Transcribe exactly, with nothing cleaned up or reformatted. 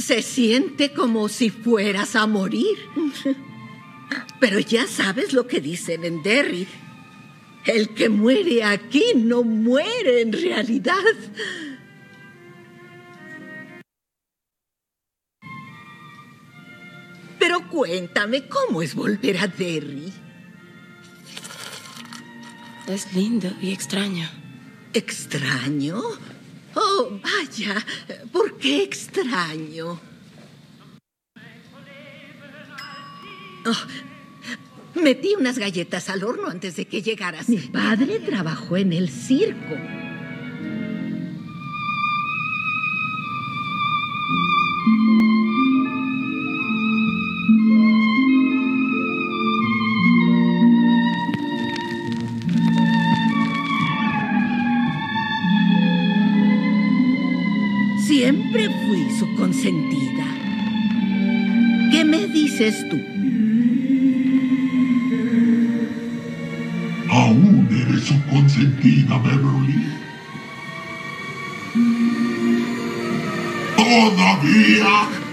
Se siente como si fueras a morir. Pero ya sabes lo que dicen en Derry. El que muere aquí no muere en realidad. Pero cuéntame, ¿cómo es volver a Derry? Es lindo y extraño. ¿Extraño? Oh, vaya. ¿Por qué extraño? Oh, metí unas galletas al horno antes de que llegaras. Mi padre trabajó en el circo. Siempre fui su consentida. ¿Qué me dices tú? ¿Aún eres su consentida, Beverly? ¿Todavía?